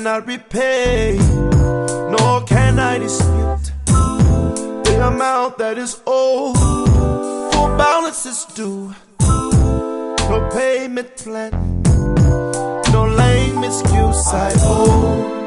cannot repay, nor can I dispute the amount that is owed. Full balance is due. No payment plan, no lame excuse I owe.